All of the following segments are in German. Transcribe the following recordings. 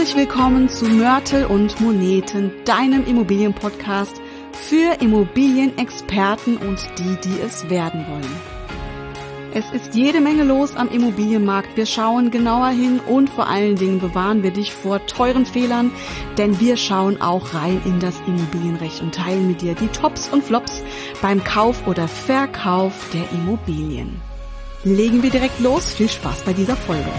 Herzlich willkommen zu Mörtel und Moneten, deinem Immobilienpodcast für Immobilienexperten und die es werden wollen. Es ist jede Menge los am Immobilienmarkt. Wir schauen genauer hin und vor allen Dingen bewahren wir dich vor teuren Fehlern, denn wir schauen auch rein in das Immobilienrecht und teilen mit dir die Tops und Flops beim Kauf oder Verkauf der Immobilien. Legen wir direkt los. Viel Spaß bei dieser Folge.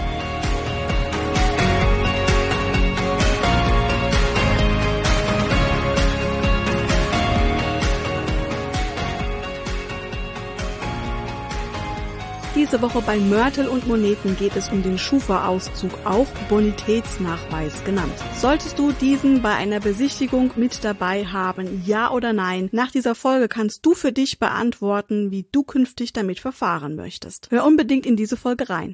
Diese Woche bei Mörtel und Moneten geht es um den Schufa-Auszug, auch Bonitätsnachweis genannt. Solltest du diesen bei einer Besichtigung mit dabei haben, ja oder nein? Nach dieser Folge kannst du für dich beantworten, wie du künftig damit verfahren möchtest. Hör unbedingt in diese Folge rein.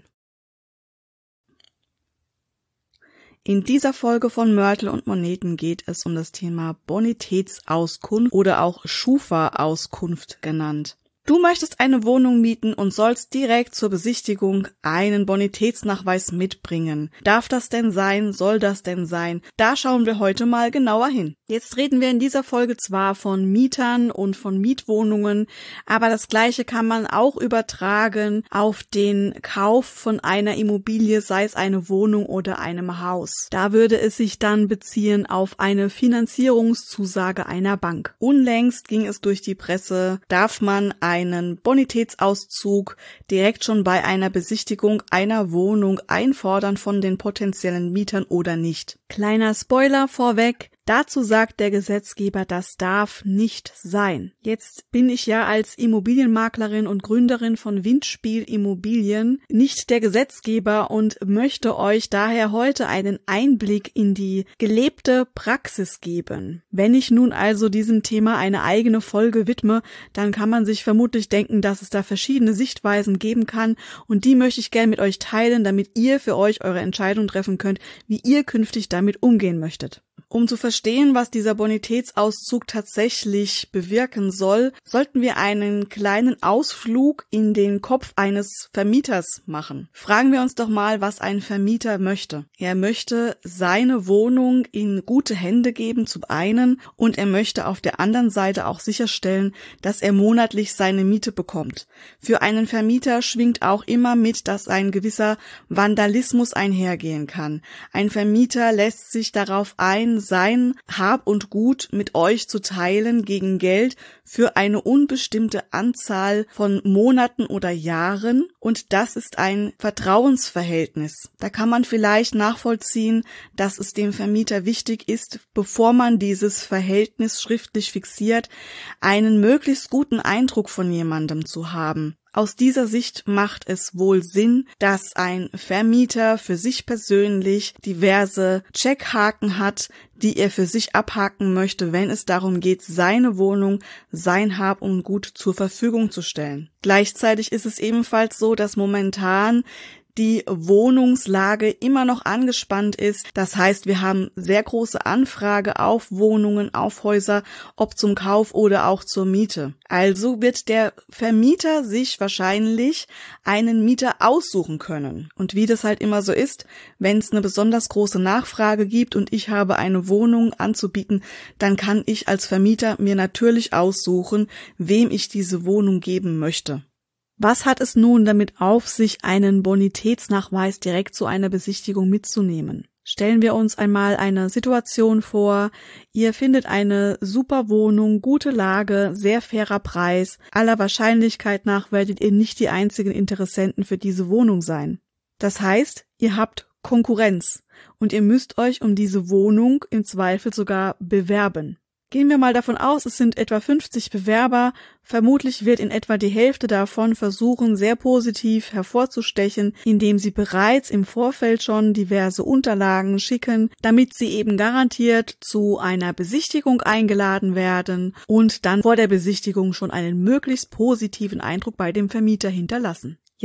In dieser Folge von Mörtel und Moneten geht es um das Thema Bonitätsauskunft oder auch Schufa-Auskunft genannt. Du möchtest eine Wohnung mieten und sollst direkt zur Besichtigung einen Bonitätsnachweis mitbringen. Darf das denn sein? Soll das denn sein? Da schauen wir heute mal genauer hin. Jetzt reden wir in dieser Folge zwar von Mietern und von Mietwohnungen, aber das Gleiche kann man auch übertragen auf den Kauf von einer Immobilie, sei es eine Wohnung oder einem Haus. Da würde es sich dann beziehen auf eine Finanzierungszusage einer Bank. Unlängst ging es durch die Presse, darf man einen Bonitätsauszug direkt schon bei einer Besichtigung einer Wohnung einfordern von den potenziellen Mietern oder nicht. Kleiner Spoiler vorweg. Dazu sagt der Gesetzgeber, das darf nicht sein. Jetzt bin ich ja als Immobilienmaklerin und Gründerin von Windspiel Immobilien nicht der Gesetzgeber und möchte euch daher heute einen Einblick in die gelebte Praxis geben. Wenn ich nun also diesem Thema eine eigene Folge widme, dann kann man sich vermutlich denken, dass es da verschiedene Sichtweisen geben kann und die möchte ich gerne mit euch teilen, damit ihr für euch eure Entscheidung treffen könnt, wie ihr künftig damit umgehen möchtet. Um zu verstehen, was dieser Bonitätsauszug tatsächlich bewirken soll, sollten wir einen kleinen Ausflug in den Kopf eines Vermieters machen. Fragen wir uns doch mal, was ein Vermieter möchte. Er möchte seine Wohnung in gute Hände geben, zum einen, und er möchte auf der anderen Seite auch sicherstellen, dass er monatlich seine Miete bekommt. Für einen Vermieter schwingt auch immer mit, dass ein gewisser Vandalismus einhergehen kann. Ein Vermieter lässt sich darauf ein, sein Hab und Gut mit euch zu teilen gegen Geld für eine unbestimmte Anzahl von Monaten oder Jahren, und das ist ein Vertrauensverhältnis. Da kann man vielleicht nachvollziehen, dass es dem Vermieter wichtig ist, bevor man dieses Verhältnis schriftlich fixiert, einen möglichst guten Eindruck von jemandem zu haben. Aus dieser Sicht macht es wohl Sinn, dass ein Vermieter für sich persönlich diverse Checkhaken hat, die er für sich abhaken möchte, wenn es darum geht, seine Wohnung, sein Hab und Gut zur Verfügung zu stellen. Gleichzeitig ist es ebenfalls so, dass momentan die Wohnungslage immer noch angespannt ist. Das heißt, wir haben sehr große Anfrage auf Wohnungen, auf Häuser, ob zum Kauf oder auch zur Miete. Also wird der Vermieter sich wahrscheinlich einen Mieter aussuchen können. Und wie das halt immer so ist, wenn es eine besonders große Nachfrage gibt und ich habe eine Wohnung anzubieten, dann kann ich als Vermieter mir natürlich aussuchen, wem ich diese Wohnung geben möchte. Was hat es nun damit auf sich, einen Bonitätsnachweis direkt zu einer Besichtigung mitzunehmen? Stellen wir uns einmal eine Situation vor, ihr findet eine super Wohnung, gute Lage, sehr fairer Preis. Aller Wahrscheinlichkeit nach werdet ihr nicht die einzigen Interessenten für diese Wohnung sein. Das heißt, ihr habt Konkurrenz und ihr müsst euch um diese Wohnung im Zweifel sogar bewerben. Gehen wir mal davon aus, es sind etwa 50 Bewerber. Vermutlich wird in etwa die Hälfte davon versuchen, sehr positiv hervorzustechen, indem sie bereits im Vorfeld schon diverse Unterlagen schicken, damit sie eben garantiert zu einer Besichtigung eingeladen werden und dann vor der Besichtigung schon einen möglichst positiven Eindruck bei dem Vermieter hinterlassen.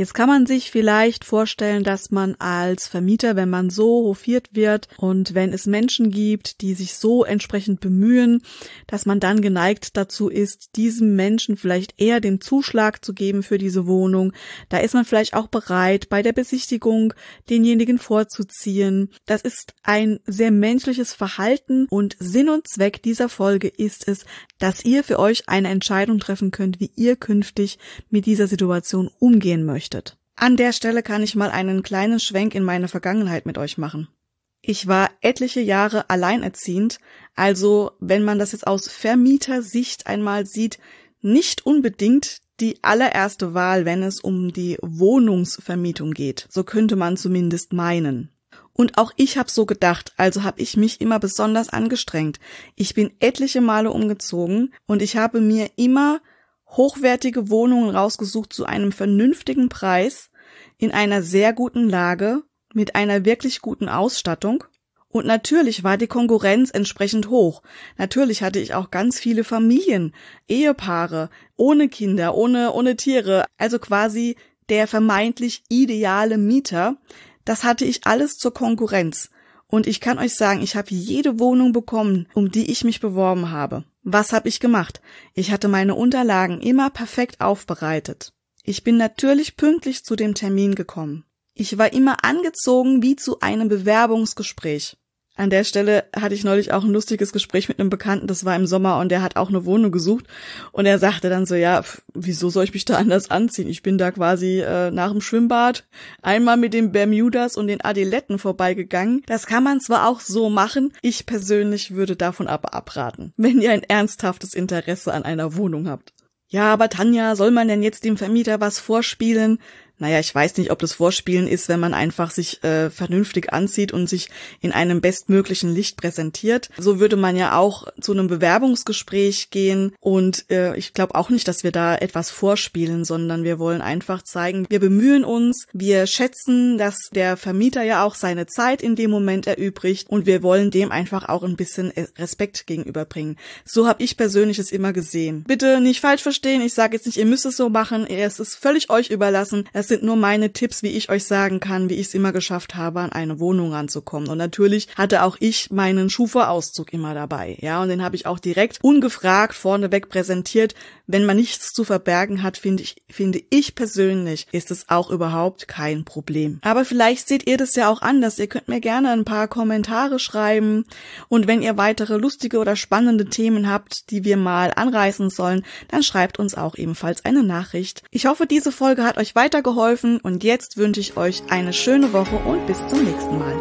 Jetzt kann man sich vielleicht vorstellen, dass man als Vermieter, wenn man so hofiert wird und wenn es Menschen gibt, die sich so entsprechend bemühen, dass man dann geneigt dazu ist, diesem Menschen vielleicht eher den Zuschlag zu geben für diese Wohnung. Da ist man vielleicht auch bereit, bei der Besichtigung denjenigen vorzuziehen. Das ist ein sehr menschliches Verhalten und Sinn und Zweck dieser Folge ist es, dass ihr für euch eine Entscheidung treffen könnt, wie ihr künftig mit dieser Situation umgehen möchtet. An der Stelle kann ich mal einen kleinen Schwenk in meine Vergangenheit mit euch machen. Ich war etliche Jahre alleinerziehend, also wenn man das jetzt aus Vermietersicht einmal sieht, nicht unbedingt die allererste Wahl, wenn es um die Wohnungsvermietung geht. So könnte man zumindest meinen. Und auch ich habe so gedacht, also habe ich mich immer besonders angestrengt. Ich bin etliche Male umgezogen und ich habe mir immer hochwertige Wohnungen rausgesucht zu einem vernünftigen Preis, in einer sehr guten Lage, mit einer wirklich guten Ausstattung. Und natürlich war die Konkurrenz entsprechend hoch. Natürlich hatte ich auch ganz viele Familien, Ehepaare, ohne Kinder, ohne Tiere, also quasi der vermeintlich ideale Mieter. Das hatte ich alles zur Konkurrenz. Und ich kann euch sagen, ich habe jede Wohnung bekommen, um die ich mich beworben habe. Was habe ich gemacht? Ich hatte meine Unterlagen immer perfekt aufbereitet. Ich bin natürlich pünktlich zu dem Termin gekommen. Ich war immer angezogen wie zu einem Bewerbungsgespräch. An der Stelle hatte ich neulich auch ein lustiges Gespräch mit einem Bekannten, das war im Sommer und der hat auch eine Wohnung gesucht und er sagte dann so, ja, wieso soll ich mich da anders anziehen? Ich bin da quasi nach dem Schwimmbad einmal mit den Bermudas und den Adiletten vorbeigegangen. Das kann man zwar auch so machen, ich persönlich würde davon aber abraten, wenn ihr ein ernsthaftes Interesse an einer Wohnung habt. Ja, aber Tanja, soll man denn jetzt dem Vermieter was vorspielen? Naja, ich weiß nicht, ob das Vorspielen ist, wenn man einfach sich vernünftig anzieht und sich in einem bestmöglichen Licht präsentiert. So würde man ja auch zu einem Bewerbungsgespräch gehen und ich glaube auch nicht, dass wir da etwas vorspielen, sondern wir wollen einfach zeigen, wir bemühen uns, wir schätzen, dass der Vermieter ja auch seine Zeit in dem Moment erübrigt und wir wollen dem einfach auch ein bisschen Respekt gegenüberbringen. So habe ich persönlich es immer gesehen. Bitte nicht falsch verstehen, ich sage jetzt nicht, ihr müsst es so machen, es ist völlig euch überlassen. Es sind nur meine Tipps, wie ich euch sagen kann, wie ich es immer geschafft habe, an eine Wohnung ranzukommen. Und natürlich hatte auch ich meinen Schufa-Auszug immer dabei. Ja, und den habe ich auch direkt ungefragt vorneweg präsentiert. Wenn man nichts zu verbergen hat, finde ich persönlich, ist es auch überhaupt kein Problem. Aber vielleicht seht ihr das ja auch anders. Ihr könnt mir gerne ein paar Kommentare schreiben. Und wenn ihr weitere lustige oder spannende Themen habt, die wir mal anreißen sollen, dann schreibt uns auch ebenfalls eine Nachricht. Ich hoffe, diese Folge hat euch weitergeholfen und jetzt wünsche ich euch eine schöne Woche und bis zum nächsten Mal.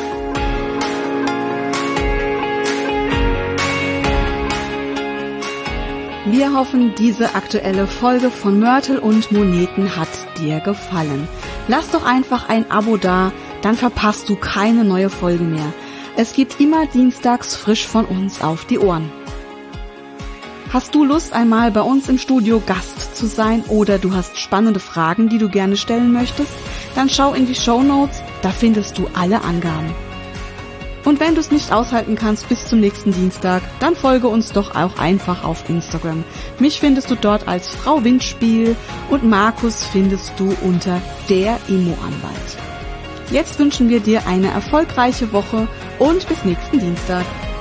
Wir hoffen, diese aktuelle Folge von Mörtel und Moneten hat dir gefallen. Lass doch einfach ein Abo da, dann verpasst du keine neue Folge mehr. Es gibt immer dienstags frisch von uns auf die Ohren. Hast du Lust, einmal bei uns im Studio Gast zu sein oder du hast spannende Fragen, die du gerne stellen möchtest? Dann schau in die Shownotes, da findest du alle Angaben. Und wenn du es nicht aushalten kannst bis zum nächsten Dienstag, dann folge uns doch auch einfach auf Instagram. Mich findest du dort als Frau Windspiel und Markus findest du unter der Immo-Anwalt. Jetzt wünschen wir dir eine erfolgreiche Woche und bis nächsten Dienstag.